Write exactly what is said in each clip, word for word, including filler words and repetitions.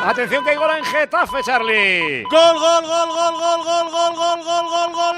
Atención que hay gol en Getafe, Charlie. Gol, gol, gol, gol, gol, gol, gol, gol, gol, gol, gol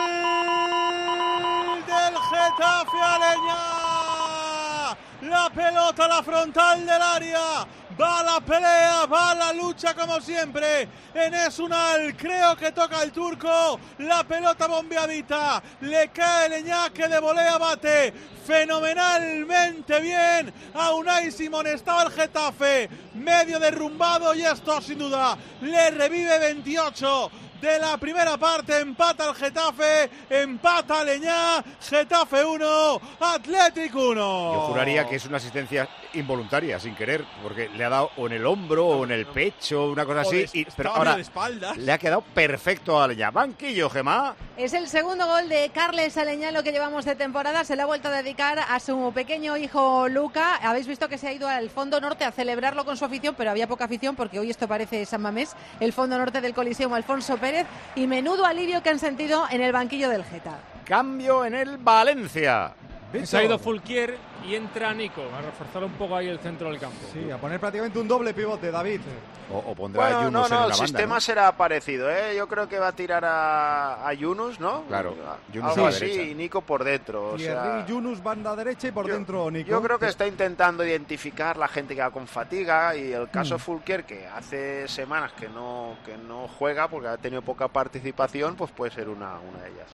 del Getafe Aleñá. La pelota a la frontal del área. Va la pelea, va la lucha como siempre. Enes Unal, creo que toca el turco. La pelota bombeadita. Le cae Aleñá que de volea bate fenomenalmente bien a Unai Simón. Estaba el Getafe medio derrumbado y esto sin duda le revive. Veintiocho de la primera parte, empata el Getafe, empata Aleñá. Getafe uno, Athletic uno. Yo juraría que es una asistencia involuntaria, sin querer, porque le ha dado o en el hombro o en el pecho, una cosa así, y, pero ahora de espaldas. Le ha quedado perfecto a Aleñá. Banquillo, Gemma. Es el segundo gol de Carles Aleñá en lo que llevamos de temporada. Se le ha vuelto a dedicar a su pequeño hijo Luca. Habéis visto que se ha ido al Fondo Norte a celebrarlo con su afición, pero había poca afición porque hoy esto parece San Mamés, el Fondo Norte del Coliseum Alfonso Pérez, y menudo alivio que han sentido en el banquillo del Geta. Cambio en el Valencia. Se ha ido Fulquier y entra Nico a reforzar un poco ahí el centro del campo. Sí, a poner prácticamente un doble pivote, David. O, o pondrá bueno, a Yunus no, no, en la el banda, sistema ¿no? será parecido, ¿eh? Yo creo que va a tirar a, a Yunus, ¿no? Claro, Yunus algo a la así, derecha. y Nico por dentro. O Thierry, sea, Yunus, banda derecha y por yo, dentro Nico. Yo creo que está intentando identificar la gente que va con fatiga, y el caso Mm. Fulquier, que hace semanas que no que no juega porque ha tenido poca participación, pues puede ser una, una de ellas.